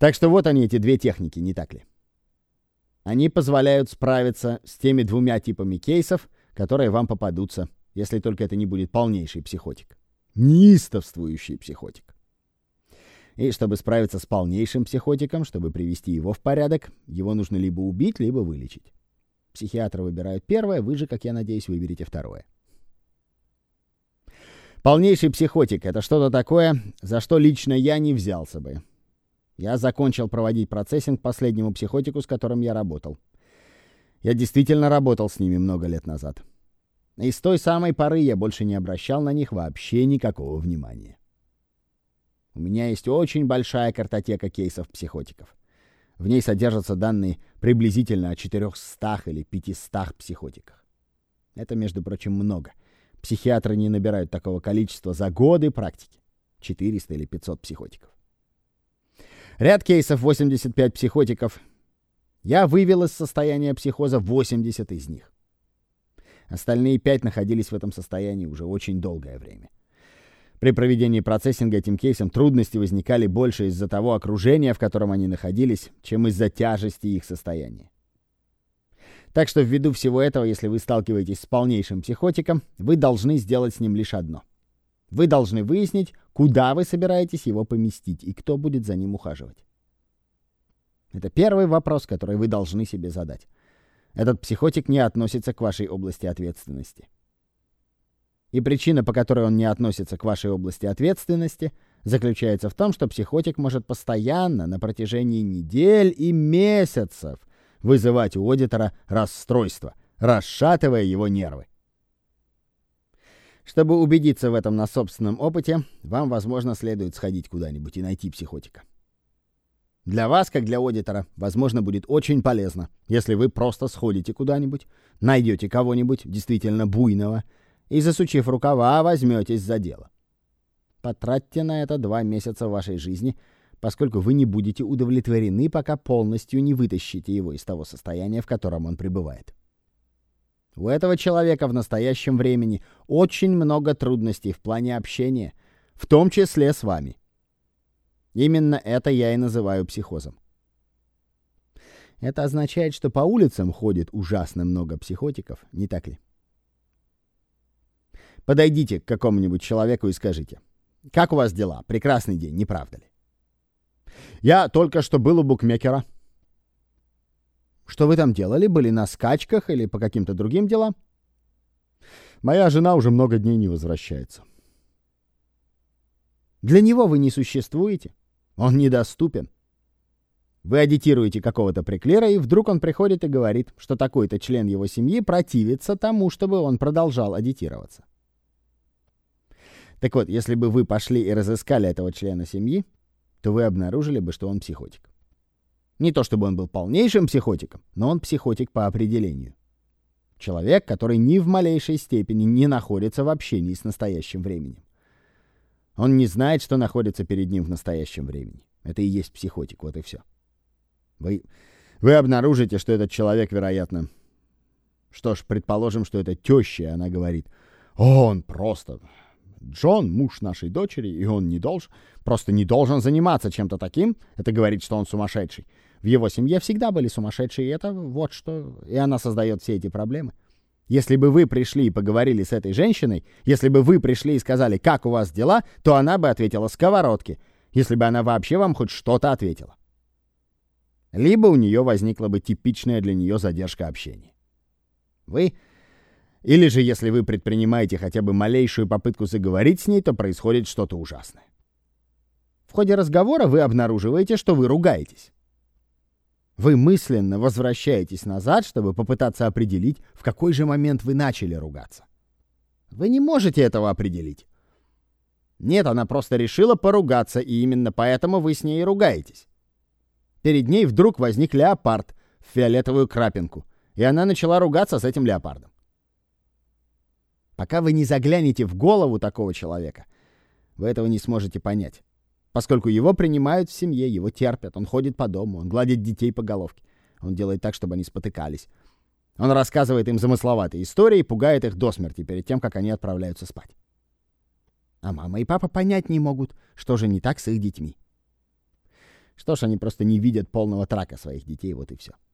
Так что вот они, эти две техники, не так ли? Они позволяют справиться с теми двумя типами кейсов, которые вам попадутся, если только это не будет полнейший психотик. Неистовствующий психотик. И чтобы справиться с полнейшим психотиком, чтобы привести его в порядок, его нужно либо убить, либо вылечить. Психиатры выбирают первое, вы же, как я надеюсь, выберете второе. Полнейший психотик — это что-то такое, за что лично я не взялся бы. Я закончил проводить процессинг последнему психотику, с которым я работал. Я действительно работал с ними много лет назад. И с той самой поры я больше не обращал на них вообще никакого внимания. У меня есть очень большая картотека кейсов психотиков. В ней содержатся данные приблизительно о 400 или 500 психотиках. Это, между прочим, много. Психиатры не набирают такого количества за годы практики. 400 или 500 психотиков. Ряд кейсов, 85 психотиков. Я вывел из состояния психоза 80 из них. Остальные 5 находились в этом состоянии уже очень долгое время. При проведении процессинга этим кейсам трудности возникали больше из-за того окружения, в котором они находились, чем из-за тяжести их состояния. Так что ввиду всего этого, если вы сталкиваетесь с полнейшим психотиком, вы должны сделать с ним лишь одно. Вы должны выяснить, куда вы собираетесь его поместить и кто будет за ним ухаживать. Это первый вопрос, который вы должны себе задать. Этот психотик не относится к вашей области ответственности. И причина, по которой он не относится к вашей области ответственности, заключается в том, что психотик может постоянно, на протяжении недель и месяцев, вызывать у аудитора расстройство, расшатывая его нервы. Чтобы убедиться в этом на собственном опыте, вам, возможно, следует сходить куда-нибудь и найти психотика. Для вас, как для аудитора, возможно, будет очень полезно, если вы просто сходите куда-нибудь, найдете кого-нибудь действительно буйного и, засучив рукава, возьметесь за дело. Потратьте на это 2 месяца вашей жизни, поскольку вы не будете удовлетворены, пока полностью не вытащите его из того состояния, в котором он пребывает. У этого человека в настоящем времени очень много трудностей в плане общения, в том числе с вами. Именно это я и называю психозом. Это означает, что по улицам ходит ужасно много психотиков, не так ли? Подойдите к какому-нибудь человеку и скажите: «Как у вас дела? Прекрасный день, не правда ли?» «Я только что был у букмекера». «Что вы там делали? Были на скачках или по каким-то другим делам?» «Моя жена уже много дней не возвращается». «Для него вы не существуете? Он недоступен. Вы агитируете какого-то приклера, и вдруг он приходит и говорит, что такой-то член его семьи противится тому, чтобы он продолжал агитироваться. Так вот, если бы вы пошли и разыскали этого члена семьи, то вы обнаружили бы, что он психотик. Не то чтобы он был полнейшим психотиком, но он психотик по определению. Человек, который ни в малейшей степени не находится в общении с настоящим временем. Он не знает, что находится перед ним в настоящем времени. Это и есть психотик, вот и все. Вы обнаружите, что этот человек, вероятно... Что ж, предположим, что это теща, и она говорит: «Он просто... Джон, муж нашей дочери, и он просто не должен заниматься чем-то таким». Это говорит, что он сумасшедший. В его семье всегда были сумасшедшие, и это вот что... И она создает все эти проблемы. Если бы вы пришли и поговорили с этой женщиной, если бы вы пришли и сказали: «Как у вас дела?», то она бы ответила сковородки, если бы она вообще вам хоть что-то ответила. Либо у нее возникла бы типичная для нее задержка общения. Или же, если вы предпринимаете хотя бы малейшую попытку заговорить с ней, то происходит что-то ужасное. В ходе разговора вы обнаруживаете, что вы ругаетесь. Вы мысленно возвращаетесь назад, чтобы попытаться определить, в какой же момент вы начали ругаться. Вы не можете этого определить. Нет, она просто решила поругаться, и именно поэтому вы с ней и ругаетесь. Перед ней вдруг возник леопард в фиолетовую крапинку, и она начала ругаться с этим леопардом. Пока вы не заглянете в голову такого человека, вы этого не сможете понять. Поскольку его принимают в семье, его терпят, он ходит по дому, он гладит детей по головке. Он делает так, чтобы они спотыкались. Он рассказывает им замысловатые истории и пугает их до смерти перед тем, как они отправляются спать. А мама и папа понять не могут, что же не так с их детьми. Что ж, они просто не видят полного трака своих детей, вот и все.